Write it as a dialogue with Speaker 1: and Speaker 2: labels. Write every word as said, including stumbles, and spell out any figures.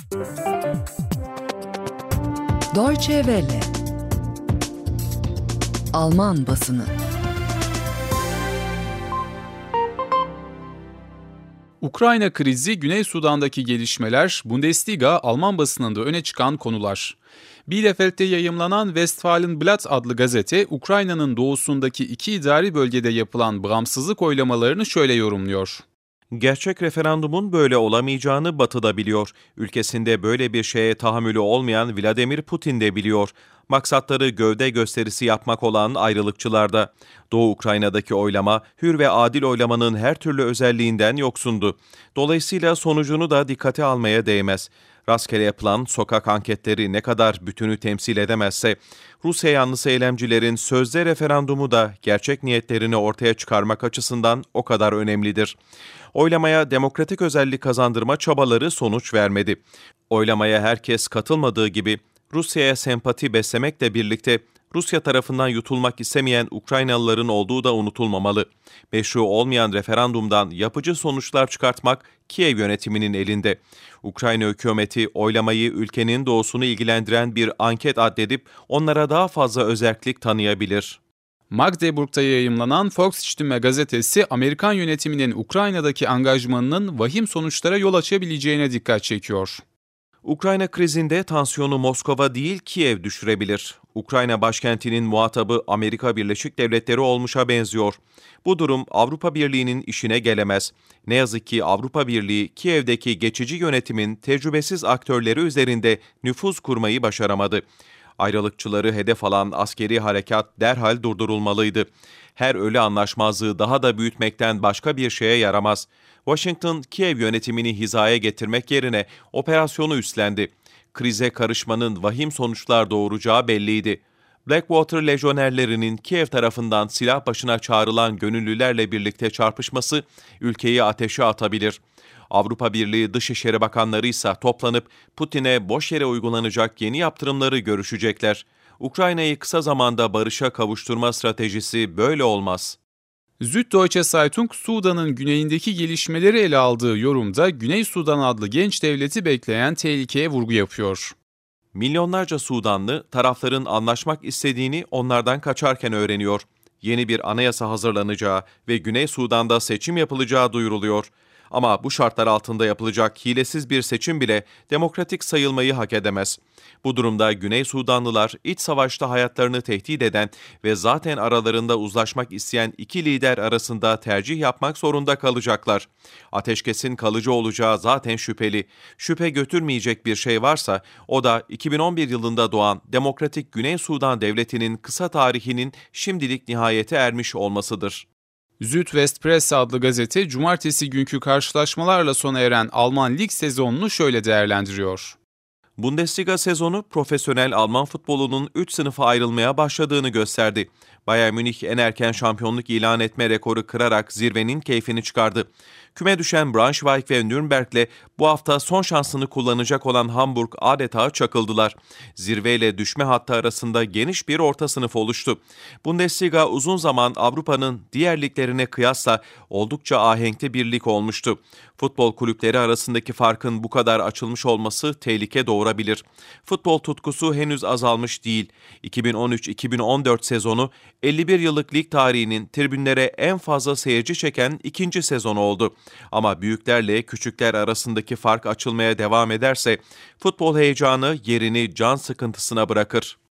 Speaker 1: Deutsche Welle. Alman basını.
Speaker 2: Ukrayna krizi, Güney Sudan'daki gelişmeler, Bundesliga, Alman basınında öne çıkan konular. Bielefeld'de yayımlanan Westfalenblatt adlı gazete, Ukrayna'nın doğusundaki iki idari bölgede yapılan bağımsızlık oylamalarını şöyle yorumluyor.
Speaker 3: Gerçek referandumun böyle olamayacağını Batı da biliyor. Ülkesinde böyle bir şeye tahammülü olmayan Vladimir Putin de biliyor. Maksatları gövde gösterisi yapmak olan ayrılıkçılarda. Doğu Ukrayna'daki oylama, hür ve adil oylamanın her türlü özelliğinden yoksundu. Dolayısıyla sonucunu da dikkate almaya değmez. Rastgele yapılan sokak anketleri ne kadar bütünü temsil edemezse, Rusya yanlısı eylemcilerin sözde referandumu da gerçek niyetlerini ortaya çıkarmak açısından o kadar önemlidir. Oylamaya demokratik özellik kazandırma çabaları sonuç vermedi. Oylamaya herkes katılmadığı gibi Rusya'ya sempati beslemekle birlikte Rusya tarafından yutulmak istemeyen Ukraynalıların olduğu da unutulmamalı. Meşru olmayan referandumdan yapıcı sonuçlar çıkartmak Kiev yönetiminin elinde. Ukrayna hükümeti oylamayı ülkenin doğusunu ilgilendiren bir anket addedip onlara daha fazla özerklik tanıyabilir.
Speaker 2: Magdeburg'da yayımlanan Volksstimme gazetesi, Amerikan yönetiminin Ukrayna'daki angajmanının vahim sonuçlara yol açabileceğine dikkat çekiyor.
Speaker 3: Ukrayna krizinde tansiyonu Moskova değil Kiev düşürebilir. Ukrayna başkentinin muhatabı Amerika Birleşik Devletleri olmuşa benziyor. Bu durum Avrupa Birliği'nin işine gelemez. Ne yazık ki Avrupa Birliği, Kiev'deki geçici yönetimin tecrübesiz aktörleri üzerinde nüfuz kurmayı başaramadı. Ayrılıkçıları hedef alan askeri harekat derhal durdurulmalıydı. Her ölü anlaşmazlığı daha da büyütmekten başka bir şeye yaramaz. Washington, Kiev yönetimini hizaya getirmek yerine operasyonu üstlendi. Krize karışmanın vahim sonuçlar doğuracağı belliydi. Blackwater lejyonerlerinin Kiev tarafından silah başına çağrılan gönüllülerle birlikte çarpışması ülkeyi ateşe atabilir. Avrupa Birliği Dışişleri Bakanları ise toplanıp Putin'e boş yere uygulanacak yeni yaptırımları görüşecekler. Ukrayna'yı kısa zamanda barışa kavuşturma stratejisi böyle olmaz.
Speaker 2: Süddeutsche Zeitung, Sudan'ın güneyindeki gelişmeleri ele aldığı yorumda Güney Sudan adlı genç devleti bekleyen tehlikeye vurgu yapıyor.
Speaker 3: Milyonlarca Sudanlı tarafların anlaşmak istediğini onlardan kaçarken öğreniyor. Yeni bir anayasa hazırlanacağı ve Güney Sudan'da seçim yapılacağı duyuruluyor. Ama bu şartlar altında yapılacak hilesiz bir seçim bile demokratik sayılmayı hak edemez. Bu durumda Güney Sudanlılar iç savaşta hayatlarını tehdit eden ve zaten aralarında uzlaşmak isteyen iki lider arasında tercih yapmak zorunda kalacaklar. Ateşkesin kalıcı olacağı zaten şüpheli. Şüphe götürmeyecek bir şey varsa o da iki bin on bir yılında doğan Demokratik Güney Sudan Devleti'nin kısa tarihinin şimdilik nihayete ermiş olmasıdır.
Speaker 2: Südwestpresse adlı gazete, cumartesi günkü karşılaşmalarla sona eren Alman lig sezonunu şöyle değerlendiriyor.
Speaker 3: Bundesliga sezonu profesyonel Alman futbolunun üç sınıfa ayrılmaya başladığını gösterdi. Bayern Münih en erken şampiyonluk ilan etme rekoru kırarak zirvenin keyfini çıkardı. Küme düşen Braunschweig ve Nürnberg'le bu hafta son şansını kullanacak olan Hamburg adeta çakıldılar. Zirveyle düşme hattı arasında geniş bir orta sınıf oluştu. Bundesliga uzun zaman Avrupa'nın diğer liglerine kıyasla oldukça ahenkli bir lig olmuştu. Futbol kulüpleri arasındaki farkın bu kadar açılmış olması tehlike doğurabilir. Futbol tutkusu henüz azalmış değil. iki bin on üç iki bin on dört sezonu elli bir yıllık lig tarihinin tribünlere en fazla seyirci çeken ikinci sezonu oldu. Ama büyüklerle küçükler arasındaki fark açılmaya devam ederse futbol heyecanı yerini can sıkıntısına bırakır.